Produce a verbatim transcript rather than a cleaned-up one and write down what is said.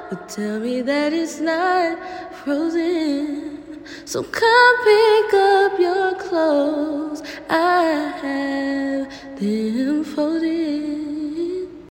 but tell me that it's not frozen. So come pick up your clothes, I have them folded.